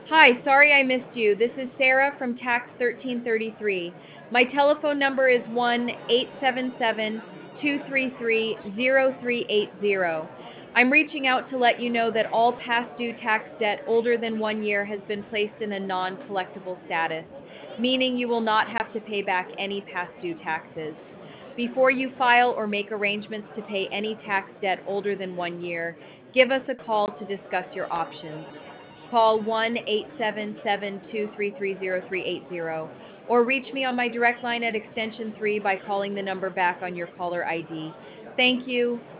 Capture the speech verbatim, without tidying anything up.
Hi, sorry I missed you. This is Sarah from Tax thirteen thirty-three. My telephone number is one eight seven seven, two three three, zero three eight zero. I'm reaching out to let you know that all past due tax debt older than one year has been placed in a non-collectible status, meaning you will not have to pay back any past due taxes. Before you file or make arrangements to pay any tax debt older than one year, give us a call to discuss your options. Call one eight seven seven, two three three, zero three eight zero or reach me on my direct line at extension three by calling the number back on your caller I D. Thank you.